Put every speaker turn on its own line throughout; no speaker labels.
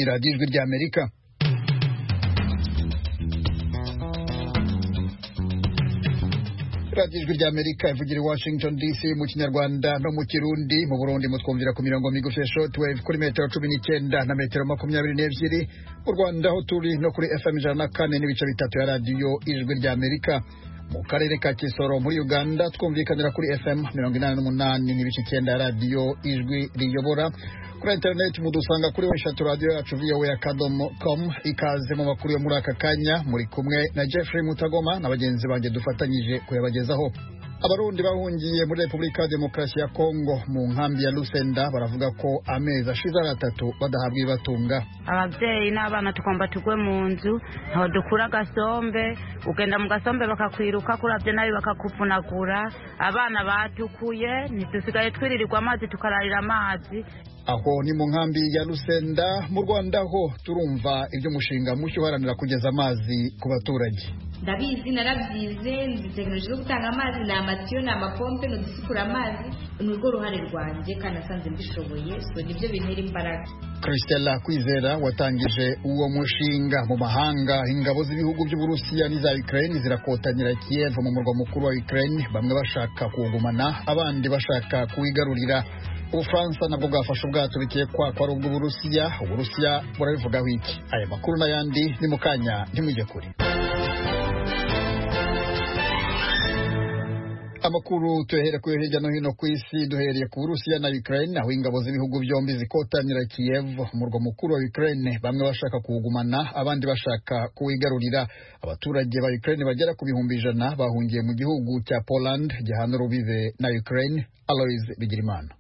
radiyo ijwi ry'Amerika. radiyo ijwi ry'Amerika ivugira i Washington DC mu Kinyarwanda no mu Kirundi. Mu Burundi mutwumvira ku mirongo migufi ya shortwave kuri metero 19 na metero 22. Mu Rwanda ho turi no kuri FM 104 n'ibice bitatu ya radiyo ijwi ry'Amerika. Mu karere ka Kisoro muri Uganda twumvikanira kuri FM 88 n'ibice 9 ya radiyo ijwi riyobora. Kuri internet mudusanga kuri weshatu radio yacu voa.com. Ikaze mu makuru yo muri aka kanya, muri kumwe na Jeffrey Mutagoma na bagenzi banjye dufatanyije kuyabagezaho. Abarundi bahungiye muri Republika Demokarasi ya Kongo mu nkambi ya Lusenda baravuga ko amezi ashize 3 badahabwa ibatunga.
Abavyeyi n'abana tukomba tugwe mu nzu aho dukura gasombe, ugenda mu gasombe bakakwiruka kuravye nabi bakakuvunagura. Abana batukuye ntitusigaye twiririrwa amazi tukararira amazi.
Aho ni mu nkambi ya Lusenda. Mu Rwanda ho turumva ibyo mushinga mushyo uharanira kugeza amazi ku baturage.
Ndabizi narabyize nzi teknoloji yo gutanga amazi na amatiyo na amapompe no gusukura amazi n'urwo ruhare rwanjye kandi asanze mbishoboye, so nibyo bintera imbaraga.
Christella Kwizera watangije uwo mushinga mu mahanga. Ingabo z'ibihugu by'Uburusiya n'iza Ukraine zirakotanira Kiev mu murwa mukuru wa Ukraine, bamwe bashaka kuwugumana abandi bashaka kuwigarurira. Ubufaransa nabwo bwafashe ubwato bikekwa ko ari ubw'Uburusiya. Uburusiya burabivugaho iki? Aya makuru n'ayandi ni mu kanya, ntimujye kure. Amakuru tuyahere ku hirya no hino ku isi, duhereye ku Burusiya na Ukraine, aho ingabo z'ibihugu byombi zikotanira Kiev, umurwa mukuru wa Ukraine, bamwe bashaka kuwugumana abandi bashaka kuwigarurira. Abaturage ba Ukraine bagera ku bihumbi 100 bahungiye mu gihugu cya Poland gihana urubibe na Ukraine. Aloys Bigirimana.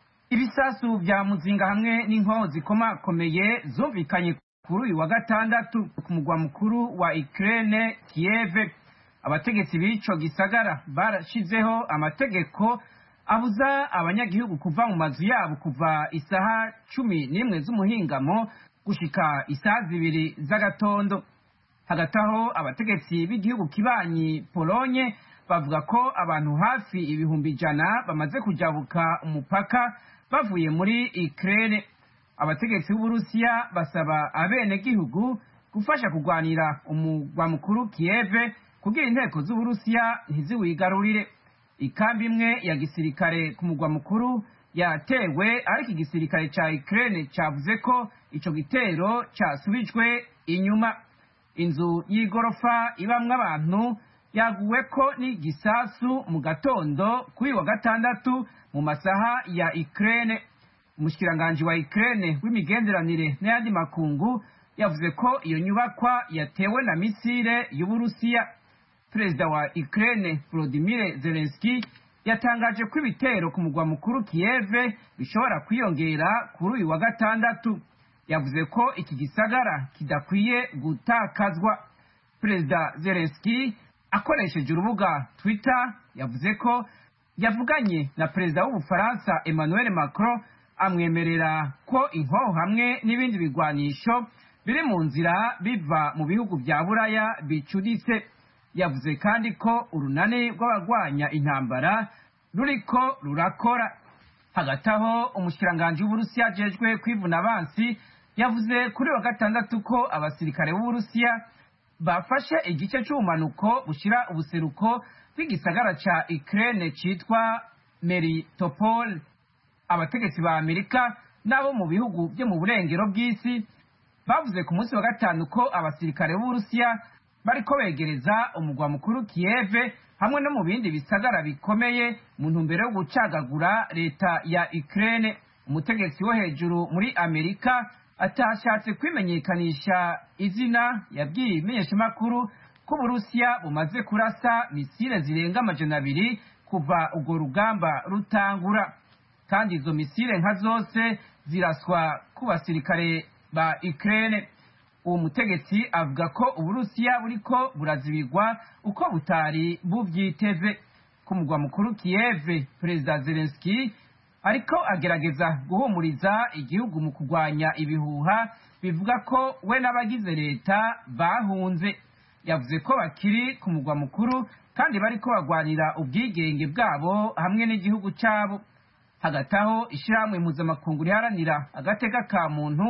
Ibisasu vya muzinga hamwe n'inkoho zikomakomeye zumvikanye kuri uyu wa gatandatu ku mugwa mukuru wa Ukraine Kiev. Abategetsi b'ico gisagara barashizeho amategeko abuza abanyagihugu kuva mu mazu yabo kuva isaha 11 z'umuhingamo gushika isaha 2 z'agatondo. Hagati aho abategetsi b'igihugu kibanyi Polonye bavuga ko abantu hafi ibihumbi 100 bamaze kujabuka umupaka bavuye muri Ukraine. Abategetsi b'Uburusiya basaba abene gihugu gufasha kugwanira umugwa mukuru Kiev kugira inteko z'Uburusiya ntiziwigarurire. Ikambi imwe ya gisirikare ku mugwa mukuru yatewe, ariko igisirikare ca Ukraine cavuze ko ico gitero casubijwe inyuma. Inzu y'igorofa ibamwe abantu yaguweko n'igisasu mu gatondo kuri wa gatandatu mu masaha ya Ukraine. Umushikiranganje wa Ukraine w'imigenderanire n'ayandi makungu yavuze ko iyo nyubakwa yatewe na misile y'Uburusiya. Perezida wa Ukraine Volodymyr Zelensky yatangaje ko ibitero ku mugwa mukuru Kiev bishobora kwiyongera kuri uyu wa gatandatu. Yavuze ko iki gisagara kidakwiye gutakazwa. Perezida Zelensky akoresheje urubuga Twitter yavuze ko yavuganye na perezida w'Ubufaransa Emmanuel Macron, amwemerera ko inkoho hamwe n'ibindi bigwanisho biri mu nzira biva mu bihugu bya Buraya bicuditse. Yavuze kandi ko urunani rw'abagwanya intambara ruriko rurakora. Hagati aho umushikiranganje w'Uburusiya ajejwe kwivuna abansi yavuze kuri wa gatandatu ko abasirikare b'Uburusiya bafashe igice cy'ubumanuko bushira ubuseruko bw'igisagara ca Ukraine citwa Melitopol. Abategetsi ba Amerika nabo mu bihugu byo mu burengero bw'isi bavuze ku munsi wa gatanu ko abasirikare b'Uburusiya bariko begereza umugwa mukuru Kiev hamwe no mu bindi bisagara bikomeye mu ntumbero yo gucagagura leta ya Ukraine. Umutegetsi wo hejuru muri Amerika atashatse kwimenyekanisha izina yabwiye imenyeshamakuru ko Uburusiya bumaze kurasa misile zirenga 200 kuva urwo rugamba rutangura, kandi izo misile nka zose ziraswa ku basirikare ba Ukraine. Uwo mutegetsi avuga ko Uburusiya buriko burazibirwa uko butari buvyiteze. Ku mugwa mukuru Kiev, Perezida Zelensky ariko agerageza guhumuriza igihugu mu kugwanya ibihuha bivuga ko we n'abagize leta bahunze. Yavuze ko bakiri ku mugwa mukuru kandi bariko bagwanira ubwigenge bwabo hamwe n'igihugu cyabo. Hagati aho ishyirahamwe mpuzamakungu riharanira agateka ka muntu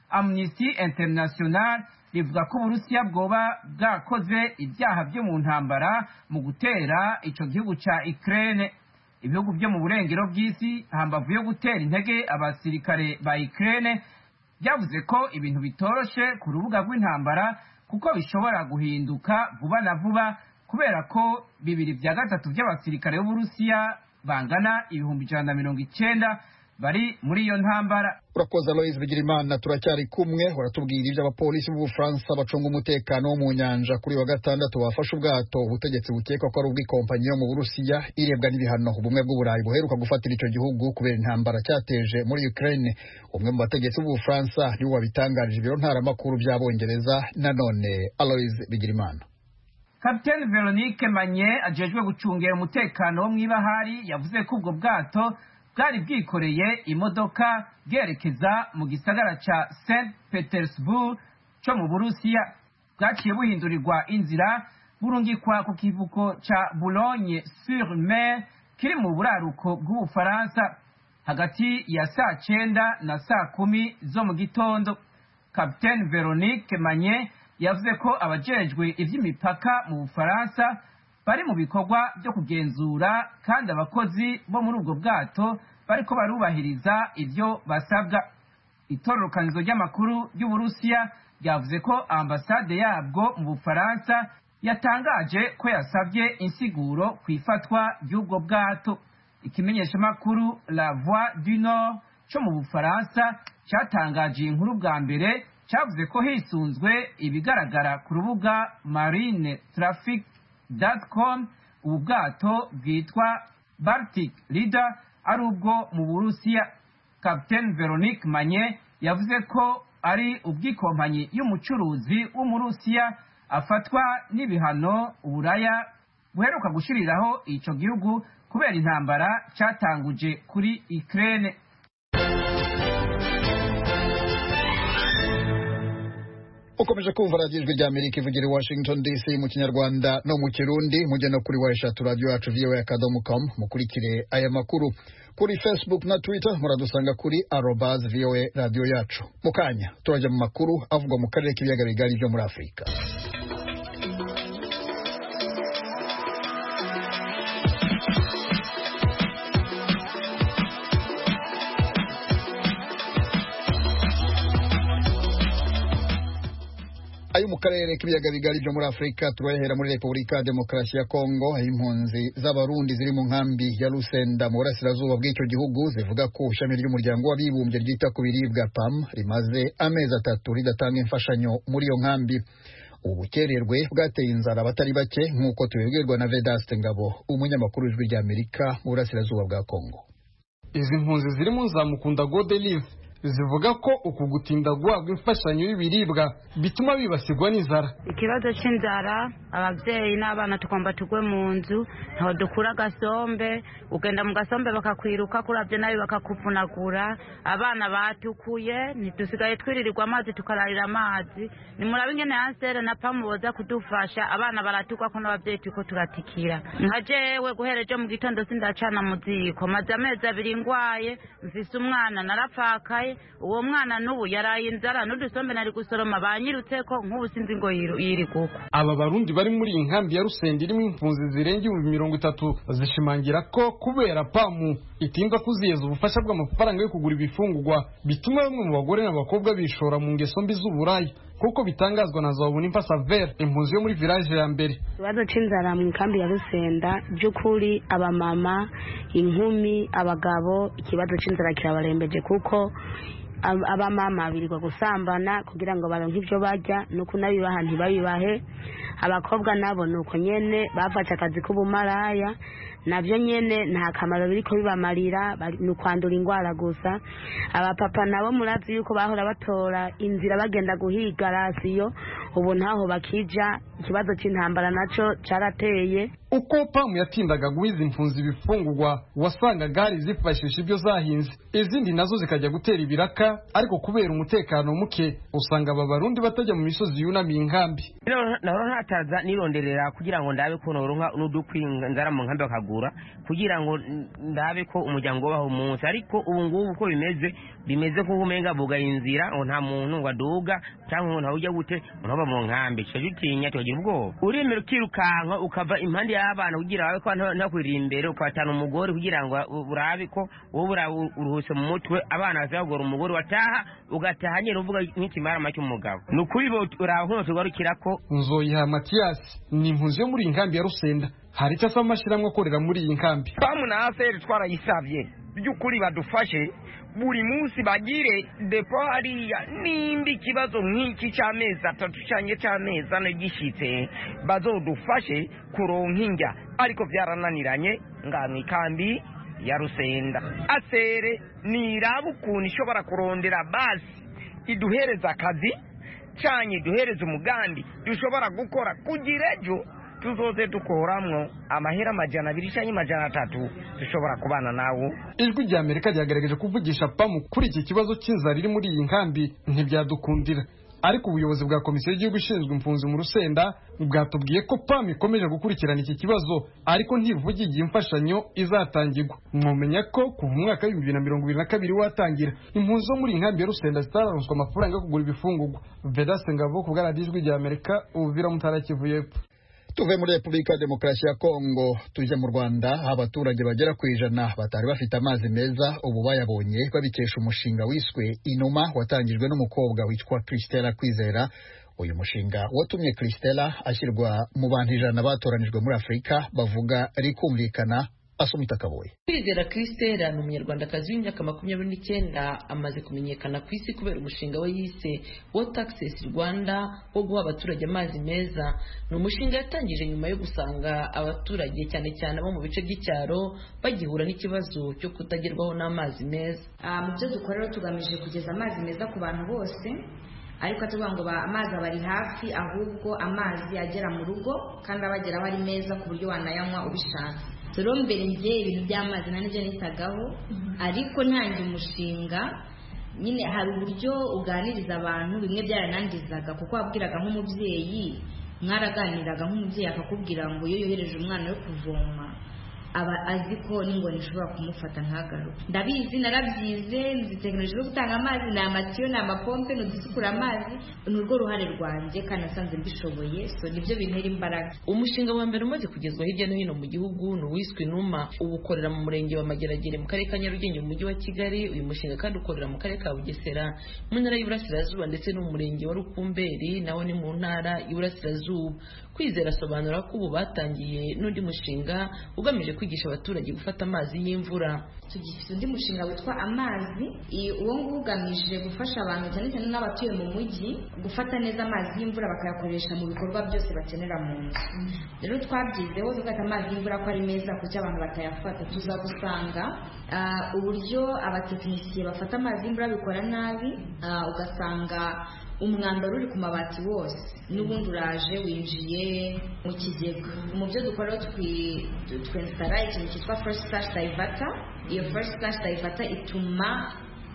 Amnesty International rivuga ko Uburusiya bwoba bwakoze ibyaha byo mu ntambara mu gutera ico gihugu ca Ukraine. Ibihugu byo mu burengero bw'isi hambavu yo gutera intege abasirikare ba Ukraine byavuze ko ibintu bitoroshe ku rubuga rw'intambara kuko bishobora guhinduka vuba na vuba kubera ko 2/3 by'abasirikare b'Uburusiya bangana 190 bari muri iyo ntambara.
Urakoze Aloise Bigirimana. Turacyari kumwe, uratubwira ibyo abapolisi b'Ubufaransa bacunga umutekano wo mu nyanja kuri wa gatandatu bafashe ubwato ubutegetsi bukeka ko ari ubw'ikompanyi yo mu Burusiya irebwa n'ibihano ubumwe bw'Uburayi buheruka gufatira icyo gihugu kubera intambara cyateje muri Ukraine. Umwe mu bategetsi b'Ubufaransa niwe wabitangarije ibiro ntaramakuru by'Abongereza. Nanone Aloise Bigirimana.
Captain Veronique Manye ajejwe gucungera umutekano wo mw'ibahari yavuze ko ubwo bwato bwari bwikoreye imodoka bwerekeza mu gisagara ca St Petersburg cyo mu Burusiya. Bwaciye buhindurirwa inzira burungikwa ku kivuko ca Boulogne sur Mer kiri mu buraruko bw'Ubufaransa hagati ya saa 9 na saa 10 zo mu gitondo. Captain Veronique Manye yavuze ko abajejwe ivy'imipaka mu Bufaransa bari mu bikorwa byo kugenzura kandi abakozi bo muri ubwo bwato bariko barubahiriza ivyo basabwa. Itororokanizo ry'amakuru y'Uburusiya yavuze ko ambasade yabwo mu Bufaransa yatangaje ko yasabye insiguro kwifatwa y'ubwo bwato. Ikimenyeshamakuru La Voix du Nord cyo mu Bufaransa cyatangaje inkuru bwa mbere cyavuze ko hisunzwe ibigaragara ku rubuga marinetraffic.com ubu bwato bwitwa Baltic Leader ari ubwo mu Burusiya. Captain Veronique Manye yavuze ko ari ubw'ikompanyi y'umucuruzi w'Umurusiya afatwa n'ibihano Uburaya buheruka gushiriraho ico gihugu kubera intambara cyatanguje kuri Ukraine.
Ukomeje kumva radiyo ijwi ry'Amerika ivugira i Washington DC mu Kinyarwanda no mu Kirundi. Mujye no kuri wayeshatu radiyo yacu voa.com mukurikire aya makuru. Kuri Facebook na Twitter muradusanga kuri @voa radiyo yacu. Mukanya turajya mu makuru avugwa mu karere k'ibiyaga bigari byo muri Afurika. Ayo mu karere k'ibiyaga bigari byo muri Afurika turahera muri Repubulika ya Demokarasi ya Kongo. Impunzi z'abarundi ziri mu nkambi ya Lusenda mu burasirazuba bw'icyo gihugu zivuga ko ishami ry'umuryango w'abibumbye ryita ku biribwa PAM rimaze amezi 3 ridatanga imfashanyo muri iyo nkambi. Ubukererwe bwateye inzara abatari bake nk'uko tubibwirwa na Vedaste Ngabo, umunyamakuru w'ijwi ry'Amerika mu burasirazuba bwa Kongo.
Izi mpunzi ziri mu Nzamukunda Godelive zivuga ko uku gutinda guhabwa imfashanyo y'ibiribwa bituma bibasigwa n'inzara.
Ikibazo cy'inzara, ababyeyi n'abana tukomba tugwe mu nzu, ntaho dukura gasombe, ugenda mu gasombe bakakwiruka kuravye nabi bakakufunagura, abana batukuye, ntidusigaye twiririrwa amazi tukararira amazi. Ni murabe ingene yansere na PAM boza kudufasha, abana baratukwa ko n'ababyeyi tuko turatikira. Nka jewe guhereje mu gitondo sindacana mu ziko, maze amezi 2 ngwaye, mfise umwana narapfakaye. Uwo mwana n'ubu yaraye inzara n'udusombe nari gusoroma banyirutse ko nk'ubu sinzi ngo yiri kuko.
Aba barundi bari muri inkambi ya Rusenda irimo impunzi zirenga 30 zishimangira ko kubera PAM itinda kuziyeza ubufasha bw'amafaranga yo kugura ibifungurwa bituma bamwe mu bagore n'abakobwa bishora mu ngeso mbi z'uburaya, kuko bitangazwa na Zabunimpa Saver, impunzi yo muri village ya mbere.
Ikibazo c'inzara mu nkambi ya Rusenda by'ukuri abamama, inkumi, abagabo, ikibazo c'inzara kirabarembeje kuko abamama birirwa gusambana kugira ngo baronke ivyo barya, nuko nabibaha ntibabibahe. Abakobwa nabo nuko nyene bafashe akazi k'ubumaraya, navyo nyene nta kamaro biriko bibamarira, ni kwandura ingwara gusa. Abapapa nabo murazi yuko bahora batora inzira bagenda guhiga rasiyo, ubu ntaho bakija ikibazo cy'intambara naco carateye.
Uko PAM yatindaga guhiza impunzi ibifungurwa wasangaga gari zifashisha ibyo zahinze, izindi nazo zikajya gutera ibiraka, ariko kubera umutekano muke usanga aba Barundi batajya mu misozi yunamiye inkambi.
Nahora ntataza nironderera kugira ngo ndabe ko noronka n'udukwinga nzara mu nkambi bakagura kugira ngo ndabe ko umuryango waho umunsi, ariko ubu ngubu uko bimeze ko umenga bugaye inzira ngo nta muntu waduga cyangwa ngo ntawujya gute unoba mu nkambi cyagitinya tugira ubwoba. Uremera ukirukanka ukava impande y'abana kugira wawe ko ntakwirira imbere ukabatana umugore kugira ngo urabe ko wowe uruhuse mu mutwe abana bazagora umugore wataha ugataha nyine uvuga nk'ikimara make umugabo. Nukuri uraho tugarukira ko
Nzoyiha Mathias ni impunzi yo muri inkambi ya Rusenda. Hari icyo asaba amashyirahamwe akorera muri iyi nkambi.
PAM na ASR twarayisavye by'ukuri badufashe buri munsi bagire depo hariya, nimba ikibazo nk'iki cy'amezi 3 cyangwa cy'amezi 4 gishitse bazodufashe kuronka injya, ariko byarananiranye ngani kambi ya Rusenda. ASR nirabu ukuntu ishobora kurondera basi iduhereza akazi cyanye duhereza umugambi dushobora gukora kugira ejo tuzoze dukoramwo amahera 200 cyangwa 300 dushobora kubana nawo.
Ijwi rya Amerika ryagerageje kuvugisha PAM kuri iki kibazo cy'inzara iri muri iyi nkambi ntibyadukundira, ariko ubuyobozi bwa komisiyo y'igihugu ishinzwe impunzi mu Rusenda bwatubwiye ko PAM ikomeje gukurikirana iki kibazo, ariko ntivuga igihe imfashanyo izatangirwa. Mwomenya ko kuva umwaka wa 2022 watangira impunzi zo muri inkambi ya Rusenda zitararonswa amafaranga yo kugura ibifungurwa. Vedaste Ngabo ku bwa Ijwi rya Amerika, Uvira Mutara Kivu y'Epfo.
Tuve muri Repubulika ya Demokarasi ya Kongo tuje mu Rwanda, abaturage bagera ku 100 batari bafite amazi meza ubu bayabonye babikesha umushinga wiswe Inuma watangijwe n'umukobwa witwa Christella Kwizera. Uyu mushinga watumye Christella ashyirwa mu bantu 100 batoranijwe muri Afurika bavuga rikumvikana. Asumita Kaboye.
Kwizera Christella ni umunyarwandakazi w'imyaka 29 amaze kumenyekana ku isi kubera umushinga we yise Water Access Rwanda wo guha abaturage amazi meza. Ni umushinga yatangije nyuma yo gusanga abaturage cyane cyane bo mu bice by'icyaro bagihura n'ikibazo cyo kutagerwaho n'amazi meza.
Mu byo dukora tugamije kugeza amazi meza ku bantu bose, ariko tuvuga ngo amazi abari hafi, ahubwo amazi agera mu rugo kandi abageraho ari meza ku buryo wanayanywa ubishaka. Rero mbere ngiye ibintu by'amazi nanjye nitagaho, ariko ntangiye umushinga nyine hari uburyo uganiriza abantu bimwe byaranandizaga, kuko wabwiraga nk'umubyeyi, mwaraganiraga nk'umubyeyi akakubwira ngo iyo yohereje umwana yo kuvoma aba azi ko n'ingoni ishobora kumufata nkagaruka. Ndabizi narabyize, nzi tekinoloji yo gutanga amazi, ni amatiyo, ni amapompe, ni udusukura amazi, ni urwo ruhare rwanjye kandi nasanze mbishoboye, so nibyo bintera imbaraga.
Umushinga wa mbere umaze kugezwa hirya no hino mu gihugu ni uwiswe Inuma, ubu ukorera mu murenge wa Mageragere mu karere ka Nyarugenge mu mujyi wa Kigali. Uyu mushinga kandi ukorera mu karere ka Bugesera mu ntara y'Iburasirazuba ndetse no mu murenge wa Rukumberi naho ni mu ntara y'Iburasirazuba. Kwizera asobanura ko ubu batangiye n'undi mushinga ugamije kwigisha abaturage gufata amazi y'imvura.
Tugifite undi mushinga witwa Amazi, uwo nguwo ugamije gufasha abantu cyane cyane n'abatuye mu mujyi gufata neza amazi y'imvura bakayakoresha mu bikorwa byose bakenera mu nzu. Rero twabyizeho dufata amazi y'imvura ko ari meza kuko abantu batayafata. Tuza gusanga uburyo abatekinisiye bafata amazi y'imvura bikora nabi, ugasanga umwambaro uri ku mabati wose n'ubundi uraje winjiye mu kigega. Mu byo dukora twensitara ikintu cyitwa first flash diverter. Iyo first flash diverter ituma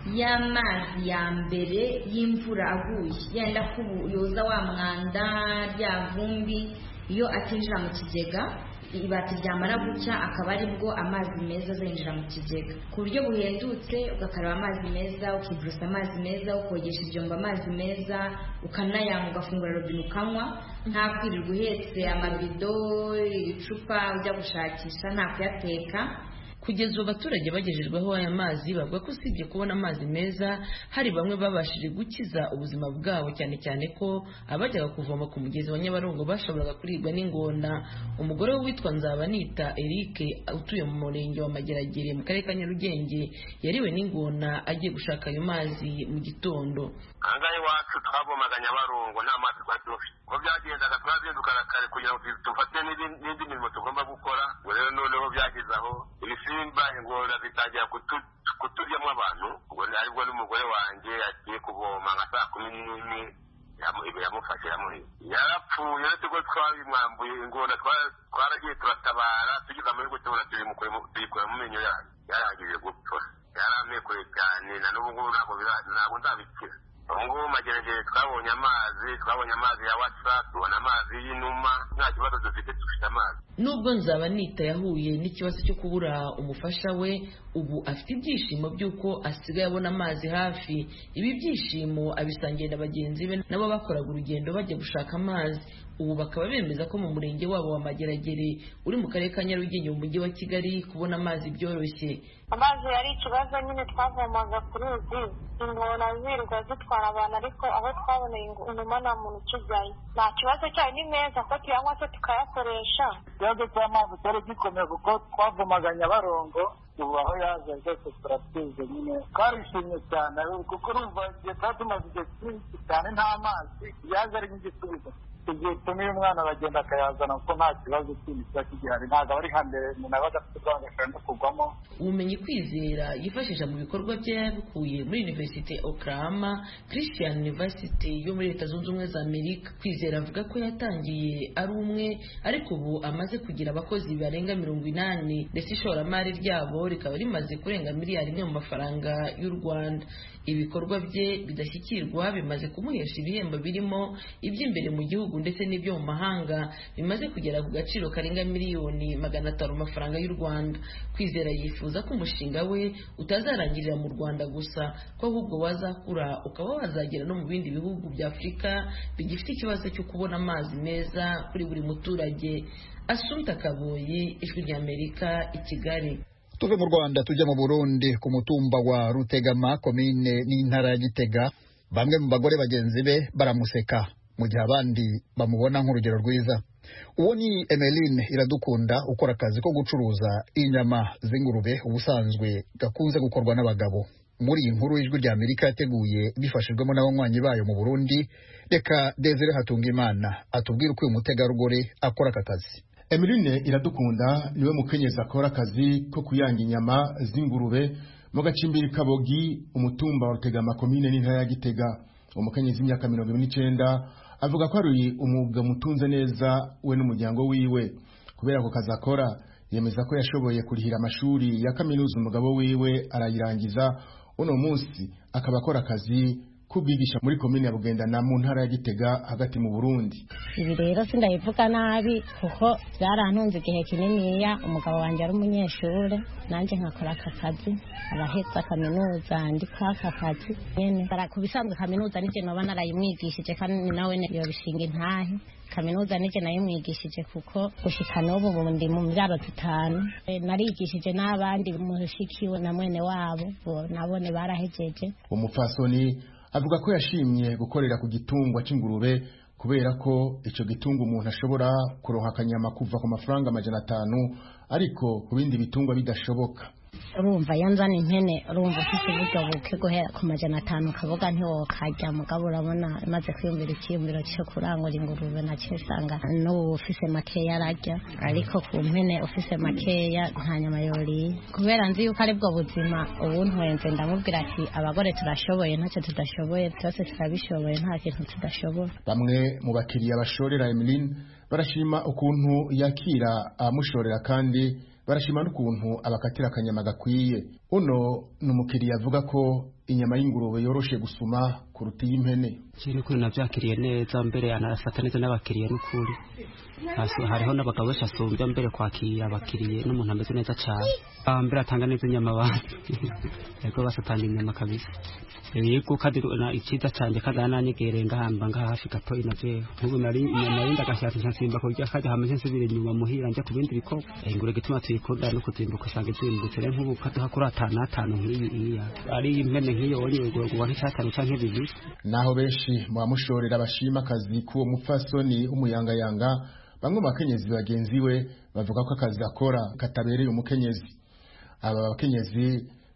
y'amazi ya mbere y'imvura aguye yenda kuyoza wa mwanda rya vumbi, iyo atinjira mu kigega ibati ryamara gucya akaba aribwo amazi meza azinjira mu kigega ku buryo buhendutse. Ugakaraba amazi meza, ukivurusa amazi meza, ukogesha ibyombo amazi meza, ukanayanywa, ugafungura robine ukanywa, nta kwirirwa uhetse amabido, icupa ujya gushakisha, nta kuyateka.
Kugeza abaturage bagejejweho aya mazi bavuga ko usibye kubona amazi meza hari bamwe babashije gukiza ubuzima bwabo, cyane cyane ko abajyaga kuvoma ku mugezi wa Nyabarongo bashoboraga kuribwa n'ingona. Umugore we witwa Nzabanita Eric utuye mu murenge wa Mageragere mu karere ka Nyarugenge yariwe n'ingona agiye gushaka ayo mazi mu gitondo.
Angahe wacu twavomaga Nyabarongo nta mazi twafite, ko byagendaga twazindukana kare kugira ngo dufate n'indi mirimo tugomba gukora. Rero noneho byagezaho ibisimba ingona bitangira kuturyamo abantu, ngo aribwo n'umugore wanjye agiye kuvoma nka 11 yamufashe yarapfuye uretse ko twabimwambuye ingona twaragiye turatabara tugize amahirwe tubona tuyikura mu menyo yayo yarangije gupfa yaramwekuye cyane na n'ubu ngubu ntabwo ndabikira ubu ngubu mageragere twabonye amazi ya wasa tubona amazi y'inuma nta kibazo dufite amazi.
Nubwo Nzabanita yahuye n'ikibazo cyo kubura umufasha we, ubu afite ibyishimo by'uko asigaye abona amazi hafi. Ibi byishimo abisangiye na bagenzi be nabo bakoraga urugendo bajya gushaka amazi. Ubu bakaba bemeza ko mu murenge wabo wa Mageragere uri mu karere ka Nyarugenge mu mujyi wa Kigali kubona amazi byoroshye.
Amazi yari ikibazo nyine twavomaga ku ruzi, ingona zirirwa zitwara abantu, ariko aho twaboneye inuma nta muntu ukijyayo. Nta kibazo cyayo, ni meza ko tuyanywa se tukayakoresha.
Ikibazo cy'amazi cyari gikomeye kuko twavomaga Nyabarongo, ubu aho yaje rwose turatuje nyine twarishimye cyane kuko urumva igihe twari tumaze igihe kinini cyane nta mazi, yaje ari nk'igisubizo. Igihe tumiye umwana bagenda akayazana kuko nta kibazo kindi kiba kigihari, ntabwo aba ari hambere umuntu aba adafite urwanda ashobora no kugwamo.
Ubumenyi Kwizera yifashisha mu bikorwa bye yabikuye muri University Oklahoma Christian University yo muri Leta Zunze Ubumwe za Amerika. Kwizera avuga ko yatangiye ari umwe, ariko ubu amaze kugira abakozi barenga 80 ndetse ishoramari ryabo rikaba rimaze kurenga miliyari imwe mu mafaranga y'u Rwanda. Ibikorwa bye bidashyikirwa bimaze kumuhesha ibihembo birimo iby'imbere mu gihugu ndetse n'ibyo mu mahanga bimaze kugera ku gaciro karenga miliyoni 500 amafaranga y'u Rwanda. Kwizera yifuza ko umushinga we utazarangirira mu Rwanda gusa, ko ahubwo wazakura ukaba wazagera no mu bindi bihugu bya Afurika bigifite ikibazo cyo kubona amazi meza kuri buri muturage. Asumta Kaboyi, Ijwi ry'Amerika, i Kigali.
Tuve mu Rwanda tujya mu Burundi, ku mutumba wa Rutegama, komine n'intara ya Gitega. Bamwe mu bagore bagenzi be baramuseka mu gihe abandi bamubona nk'urugero rwiza. Uwo ni Emeline Iradukunda, ukora akazi ko gucuruza inyama z'ingurube, ubusanzwe gakunze gukorwa n'abagabo. Muri iyi nkuru Ijwi ry'Amerika yateguye bifashijwemo n'abanywanyi bayo mu Burundi, reka Desire Hatungimana atubwira uko uyu mutegarugori akora aka kazi.
Emeline Iradukunda niwe mukenyezi akora akazi ko kuyanga inyama z'ingurube mu gacimbiri Kabogi, umutumba wa Rutegama, komine n'intara ya Gitega. Umukenyezi w'imyaka 29 avuga ko ari umwuga mutunze neza we n'umuryango wiwe. Kubera ko kazi akora, yemeza ko yashoboye kurihira amashuri ya kaminuza umugabo wiwe arayirangiza. Uno munsi akaba akora akazi kubigisha muri komine ya Bugendana mu ntara ya Gitega hagati mu Burundi.
Ibi rero sindayivuga nabi kuko byarantunze igihe kininiya. Umugabo wanjye ari umunyeshure, nanjye nkakora aka kazi, arahetse kaminuza ndi kwaka kazi nyene. Kubisanzwe kaminuza nije noba narayimwigishije kandi nawe yo bishinga intahe. Kaminuza nije nayimwigishije kuko gushika n'ubu ndi mu myaka 5. Narigishije n'abandi mushikiwe na mwene wabo, nabone barahejeje.
Umupfasoni avuga ko yashimye gukorera ku gitungwa c'ingurube kubera ko ico gitungwa umuntu ashobora kuroha akanyama kuva ku mafaranga 500, ariko ku bindi bitungwa bidashoboka.
Urumva yanzana impene, urumva ufite uburyo buke guhera ku 500 kavuga ntiwokarya, mugabo urabona maze kwiyumvira ikiyumviro cyo kurangura ingurube nacyo usanga n'ubu ufise makeya ararya, ariko ku mpene ufise makeya nta nyama yoriye. Kubera nzi yuko ari bwo buzima ubu ntwenze, ndamubwira ati abagore turashoboye, ntacyo tudashoboye, twese turabishoboye, nta kintu tudashoboye.
Bamwe mu bakiriya bashorera Emeline barashima ukuntu yakira amushorera, kandi barashima n'ukuntu abakatira akanyama gakwiye. Uno n'umukiriya avuga ko inyama y'ingurube yoroshe gusuma kuruta y'impene.
Kiri kuri navyakiriye neza, mbere anarafata neza n'abakiriye n'ukuri. Hariho n'abagabo bashasumbya mbere kwakira abakiriye n'umuntu ameze neza cyane. Mbere atanga neza inyama abantu. Yego basatanga inyama kabisa. Yego kandi ikiza cyane kandi ananyegereye ngahamba ngahafi gato inavye. Nk'ubu nari inyama yindi agashaka nsimba ko rya kandi hameze nsubire inyuma muhira nje kubindi biko. Ingure gituma tuyikunda no kuzimbuka usanga izimbutse rero nk'ubu kaduha kuri 5 nk'iyi ari impene nk'iyo wonyegura kuba nk'atanu canke 2.
Naho benshi mu bamushorera bashima akazi k'uwo mupfasoni umuyangayanga, bamwe mu bakenyezi bagenzi we bavuga ko akazi akora katabereye umukenyezi. Aba bakenyezi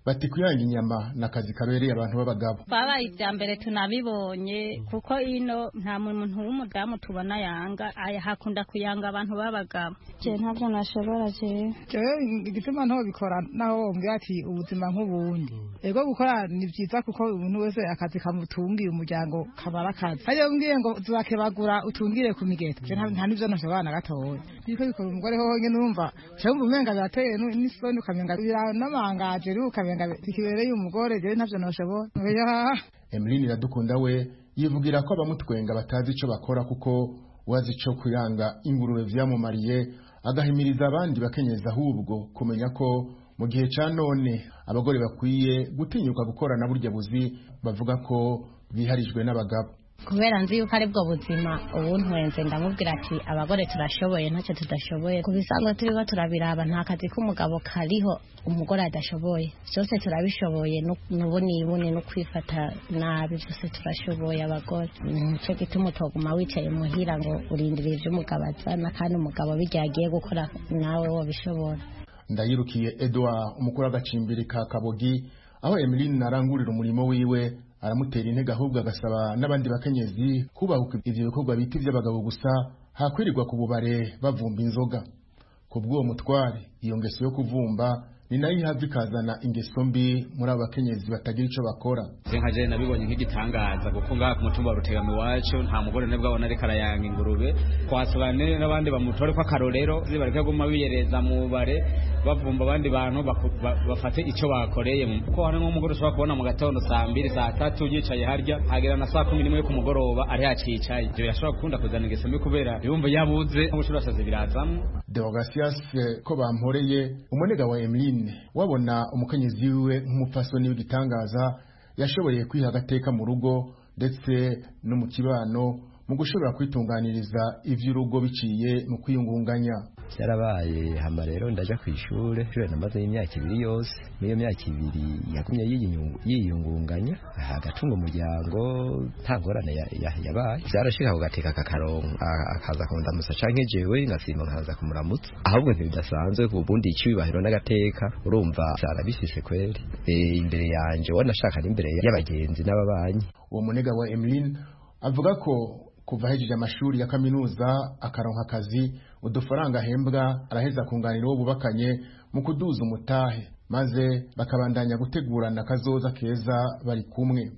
bati kuyanga inyama n'akazi kabereye abantu b'abagabo.
Babaye ibya mbere tunabibonye kuko ino nta muntu w'umudamu tubona yanga hakunda kuyanga abantu b'abagabo.
Je ntabyo nashobora je igituma nto bikora naho wombye ati ubuzima nk'ubundi. Ego gukora ni byiza kuko umuntu wese akazi kamutungiye umuryango kabara kazi. Hayo mbwiye ngo tuzakebagura utungire ku migeto. Je nta nivyo nashobora na gatoya. Biko bikora umugore ho numva cyangwa umenga byateye n'isoni ukamenga biramangaje ukamenga bikibereye umugore je ntavyo noshobora.
Emeline Iradukunda we yivugira ko abamutwenga batazi ico bakora kuko wazi ico kuyanga ingurube vyamumariye agahimiriza abandi bakenyeza ahubwo kumenya ko mu gihe ca none abagore bakwiye gutinyuka gukorana burya buzi bavuga ko biharijwe n'abagabo.
Kubera nzi yuko ari bwo buzima ubuntwenze ndamubwira ati abagore turashoboye ntacyo tudashoboye kubisanzwe turiho turabiraba nta kazi k'umugabo kariho umugore adashoboye byose turabishoboye n'ubunibune no kwifata nabi byose turashoboye abagore nicyo gituma utoguma wicaye muhira ngo urindire ivyo umugabo azana kandi umugabo bijyagiye gukora nawe wobishobora.
Ndayirukiye Edouard umukuru w'agacimbiri ka Kabogi aho Emeline arangurira umurimo wiwe aramutera intege ahubwo agasaba n'abandi bakenyezi kubahuka ivyo bikorwa biti by'abagabo gusa hakwirirwa ku bubare bavumba inzoga. Kubw'uwo mutware iyo ngeso yo kuvumba ni nayo ihava ikazana ingeso mbi muri abo bakenyezi batagira ico bakora.
Nkaje nabibonye nk'igitangaza kuko ngaha ku mutumba wa Rutegama iwacu nta mugore nebwe abona ariko arayanga ingurube kwasobanire n'abandi bamutore ko akarorero zibareke guma biyereza mu bare bavumba abandi bantu bafate ico bakoreye kuko hari nk'umugore ushobora kubona mu gatondo saa 2 saa 3 yicaye harya hagera na saa 11 ku mugoroba ari hacicaye. Ivyo birashobora gukunda kuzana ingeso mbi kubera yumva yabuze nk'ubushurashazi birazamwe.
Deogasias ko bamporeye umunega wa Emeline wabona umukenyezi wiwe nk'umupfasoni w'igitangaza yashoboye kwiha agateka mu rugo ndetse no mu kibano mu gushobora kwitunganiriza ivy'urugo biciye mu kwiyungunganya.
Yarabaye hama rero ndaja kw'ishure namaze imyaka 2 yose niyo myaka 2 yagumye yiyungunganya agatunga umuryango ntangorane yabaye byarashika kugateka kakaronka akaza kundamusa canke jewe ngasimba nkaza kumuramutsa ahubwo ntibidasanzwe kubundi icibahiro n'agateka urumva zarabishise kweri imbere yanje wanashaka imbere y'abagenzi n'ababanyi.
Uwo munega wa Emeline avuga ko kuva hejeje amashuri ya kaminuza akaronka akazi udufaranga hembwa araheza kunganira uwo bubakanye mu kuduza umutahe maze bakabandanya gutegurana kazoza keza bari kumwe.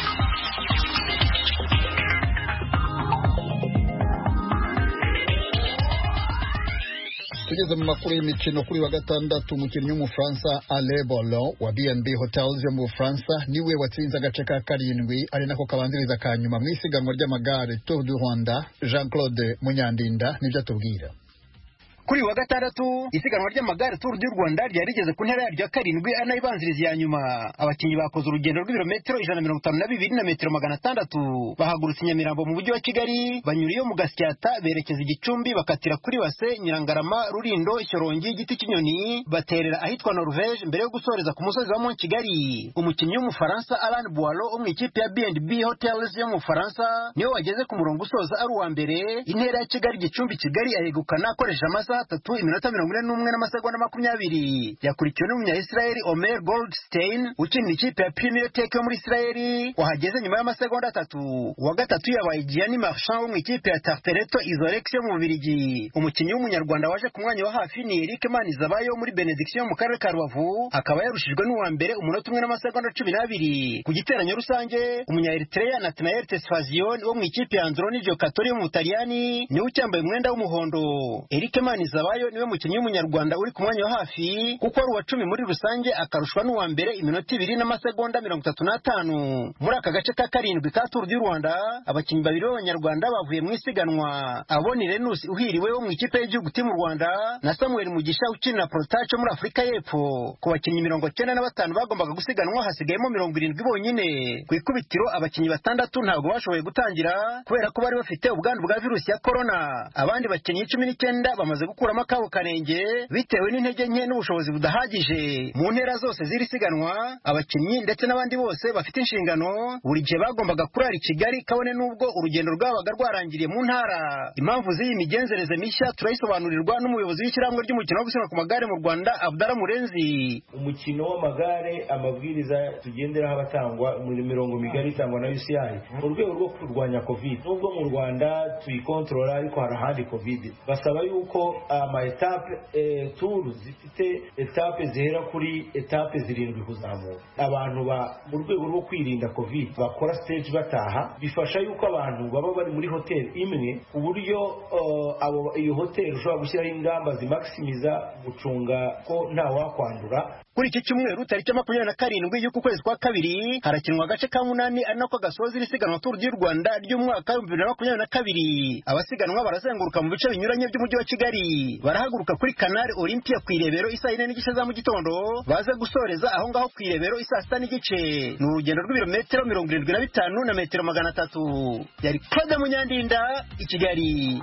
Tugeze mu makuru y'imikino kuri wa gatandatu umukinnyi w'umufaransa Alain Bolon wa BNB Hotels yo mu Bufaransa niwe watsinze agace ka 7 ari nako kabanziriza kanyuma mu isiganwa ry'amagare Tour du Rwanda. Jean-Claude Munyandinda nibyo atubwira.
Kuri wa gatandatu isiganwa ry'amagare Tour du Rwanda ryarigeze ku ntera yaryo 7 anayibanziriza ya nyuma. Abakinyi bakoze urugendo rw'ibirometero 152 na metero 600 bahagurutse Nyamirambo mu mujyi wa Kigali banyura iyo mu Gasyata berekeza Igicumbi bakatira kuri Base Nyirangarama Rurindo Shyorongi Giti Kinyoni baterera ahitwa Norvège mbere yo gusoreza ku musozi wa Mont Kigali. Umukinyi w'umufaransa Alain Boileau mu ikipe ya BNB Hotels yo mu Faransa niwe wageze ku murongo usoza ari uwa mbere. Intera ya Kigali Gicumbi Kigali ayegukana akoresha amasaha 3 iminota 41 n'amasegonda 20 yakurikiwe n'umunya-Israeli Omer Goldstein ukinira ikipe ya Premier Tech yo muri Israeli wahageze nyuma y'amasegonda 3. Wa gatatu yabaye Gianni Marchand wo mu ikipe ya Tarteletto Isorex yo mu Bubiligi. Umukinyi w'umunyarwanda waje ku mwanya wa hafi ni Eric Manizabayo muri Benediction mu karere ka Rubavu akaba yarushijwe n'uwa mbere umunota 1 n'amasegonda 12. Ku giteranyo rusange umunya-Eritrea Nathanael Tesfazion wo mu ikipe ya Androni Giocatori yo mu Butaliyani niwe ucyambaye umwenda w'umuhondo. Eric Zabayo niwe mukinyi w'umunyarwanda uri ku mwanya wa hafi kuko ari uwa 10 muri rusange akarushwa n'uwa mbere iminota 2 n'amasegonda 35. Muri aka gace ka 7 ka Tour du Rwanda abakinyi babiri b'abanyarwanda bavuye mu isiganwa Aboni Renus uhiriwe wo mu ikipe y'igihugu Team Rwanda na Samuel Mugisha ukinira Protacho muri Afrika y'Epfo. Ku bakinyi 95 bagombaga gusiganwa hasigayemo 70 bonyine. Ku ikubitiro abakinyi 6 ntabwo bashoboye gutangira kubera ko bari bafite ubwandu bwa virusi ya corona. Abandi bakinyi 19 bamaze gukuramo akabo karenge bitewe n'intege nke n'ubushobozi budahagije. Mu ntera zose z'iri siganwa abakinnyi ndetse n'abandi bose bafite inshingano buri gihe bagombaga kurara i Kigali kabone n'ubwo urugendo rwabaga rwarangiriye mu ntara. Impamvu z'iyi migenzereze mishya turayisobanurirwa n'umuyobozi w'ishyirahamwe ry'umukino wo gusiganwa ku magare mu Rwanda Abdallah Murenzi.
Umukino w'amagare amabwiriza tugenderaho abatangwa muri mirongo migari itangwa na UCI mu rwego rwo kurwanya covid. Nubwo mu Rwanda tuyikontorora ariko hari ahandi covid, basaba yuko ama etape tour zifite etape zihera kuri etape 7 kuzamuka. Abantu mu rwego rwo kwirinda covid bakora stage bataha, bifasha yuko abantu baba bari muri hotel imwe ku buryo iyo hotel ushobora gushyiraho ingamba zimaximiza gucunga ko nta wakwandura.
Kuri iki cyumweru tariki 27 y'uku kwezi kwa kabiri harakinwa agace ka 8 ari nako gasoza irisiganwa Tour du Rwanda ry'umwaka 2022. Abasiganwa barazenguruka mu bice binyuranye by'umujyi wa Kigali. Barahaguruka kuri Canal Olympia ku Irebero isa 4:30 za mu gitondo, baze gusoreza aho ngaho ku Irebero isa 6:30. Ni urugendo rw'ibirometero 75 na metero 300. Yari Claude Munyandinda i Kigali.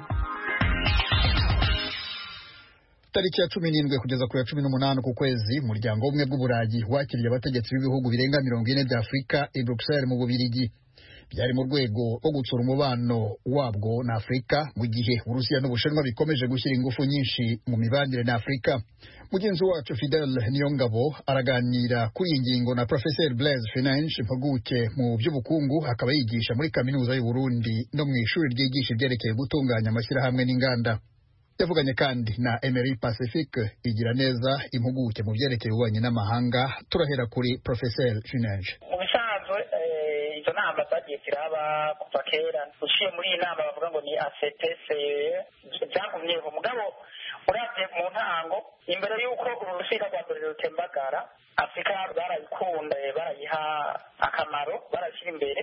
Tariki ya 17 kugeza ku ya 18 ku kwezi umuryango umwe bw'Uburayi wakiriye abategetsi b'ibihugu birenga 40 bya Afrika i Bruxelles mu Bubiligi. Byari mu rwego rwo gutsura umubano wabwo na Afrika mu gihe Urusiya n'Ubushinwa bikomeje gushyira ingufu nyinshi mu mibanire na Afrika. Mugenzi wacu Fidel Niyongabo araganira kuri iyi ngingo na Professor Blaise Finanche, impuguke mu by'ubukungu, akaba yigisha muri kaminuza y'u Burundi no mu ishuri ryigisha ibyerekeye gutunganya amashyirahamwe n'inganda. Yavuganye kandi na Emery Pacifique igira neza, impuguke mu byerekeye ububanyi n'amahanga. Turahera kuri Professor Finanche.
Mu bisanzwe izo nama zagiye ziraba kuva kera, uciye muri iyi nama bavuga ngo ni ACTC byagumyeho. Mugabo uravye mu ntango imbere y'uko urusika rwa mbere rutembagara, Afrika barayikunda, barayiha akamaro, barashyira imbere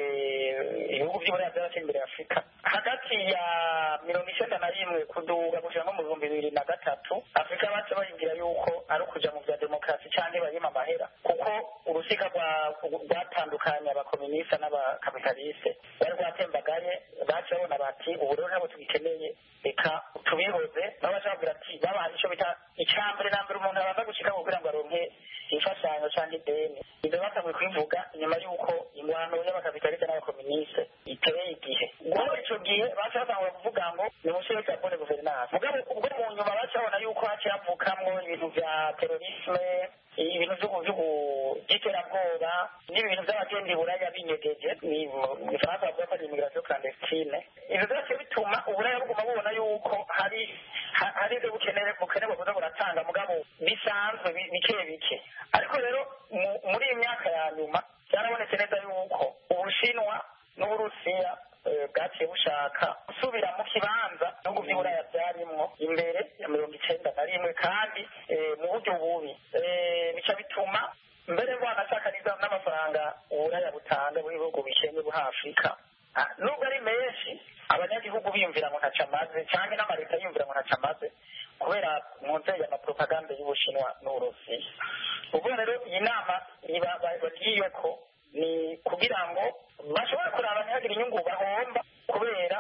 ibihugu by'Uburayi byarashyira imbere Afrika. Hagati ya 1991 kuduga gushika mu 2003 Afrika bace bayigira yuko ari ukuja mu bya demokarasi cyangwa bayima amahera, kuko urusika rwatandukanye abakomunista n'abakapitaliste bari rwatembagaye. Bace babona bati ubu rero ntabwo tugikeneye, reka tubihoze. Nabo bashobora ati babaha icyo bita icyambere na mbere umuntu abanza gushika kugira ngo aronke imfashanyo cyangwa ideni. Ibyo batanguye kubivuga inyuma y'uko ingwano y'abakapitaliste n'abakomuniste iteye igihe. Ubwo icyo gihe bace batangura kuvuga ngo ni umusore wa bonne gouvernance. Mugabo ubwo mu nyuma bace babona yuko haciye havukamwo ibintu bya terorisme, ibintu by'iterabwoba n'ibintu by'abagendi buraya binyegeje, mu Faransa bavuga ko ari immigration clandestine. Ibyo byose bituma Uburaya buguma bubona yuko hari ibyo bukeneye kuza buratanga, mugabo bisanzwe bike. Ariko rero muri iyi myaka ya nyuma byarabonetse neza yuko Ubushinwa n'Uburusiya bwaciye bushaka gusubira mu kibanza nubwo by'Uburaya byarimwo imbere ya 1991 kandi mu buryo bubi. Bica bituma mbere bwanashaka n'amafaranga Uburaya butanga mu bihugu bikennye buha Afrika, nubwo ari menshi, abanyagihugu biyumvira ngo ntaca amaze cyangwa n'amaleta yiyumvira ngo ntaca amaze kubera mu nzego y'amapropaganda y'Ubushinwa n'Uburusiya. Ubwo rero iyi nama bagiye ko ni kugira ngo bashobore kuraba ntihagire inyungu bahomba kubera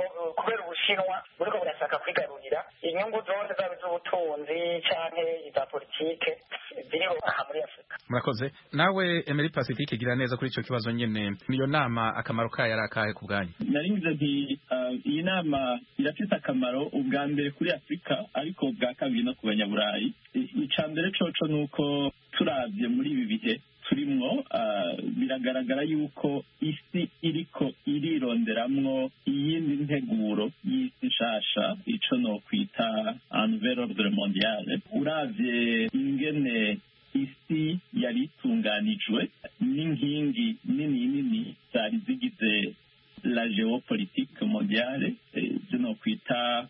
Ubushinwa buriko burashaka kwigarurira inyungu zose zaba iz'ubutunzi canke iza politike ziriho aha muri Afrika.
Murakoze. Nawe Emery Pacifique igira neza kuri ico kibazo nyene, niyo nama akamaro kayo ari akahe ku bwanyu?
Naringize nti iyi nama irafite akamaro ubwa mbere kuri Afrika, ariko ubwa kabiri no ku banyaburayi. Ica mbere coco nuko turavye muri ibi bihe turimwo, biragaragara yuko isi iriko irironderamwo iyindi nteguro y'isi nshasha, ico no kwita nouvel ordre mondial. Uravye ingene isi yari itunganijwe n'inkingi nini zari zigize la géopolitique mondiale, no kwita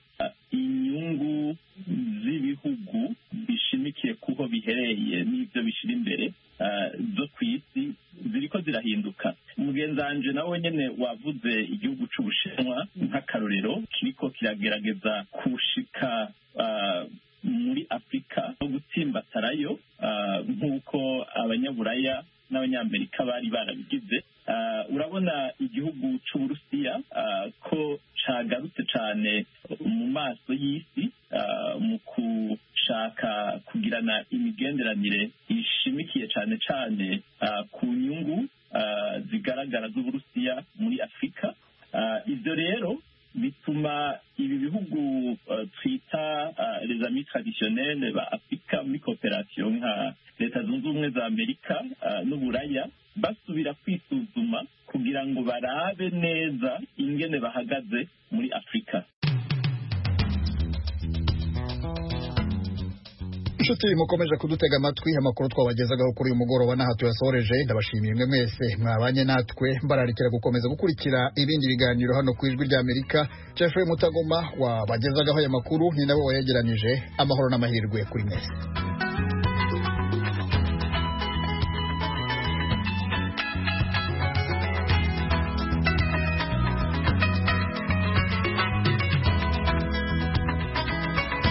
inyungu z'ibihugu bishimikiye kuho bihereye n'ivyo bishira imbere zo kw'isi ziriko zirahinduka. Umugenzanje nawe nyene wavuze igihugu c'Ubushinwa nk'akarorero kiriko kiragerageza kushika muri Afrika no gutsimbatarayo nk'uko abanyaburaya n'abanyamerika bari barabigize. Urabona igihugu c'Uburusiya ko cagarutse cane mu maso y'isi kugirana imigenderanire ishimikiye cyane cyane ku nyungu zigaragara z'Uburusiya muri Afurika. Ibyo rero bituma ibi bihugu twita les amis traditionnels ba Afurika muri cooperation nka Leta Zunze Ubumwe za Amerika n'Uburaya basubira kwisuzuma kugira ngo barabe neza ingene bahagaze muri Afurika.
inshuti mukomeje kudutega amatwi amakuru twabagezagaho kuri uyu mugoroba n'aha tuyasoreje ndabashimiye mwe mwese mwabanye natwe mbararikira gukomeza gukurikira ibindi biganiro hano ku Ijwi ry'Amerika. Jeffrey Mutagoma wabagezagaho aya makuru ni nawe wayegeranije. Amahoro n'amahirwe kuri mwese.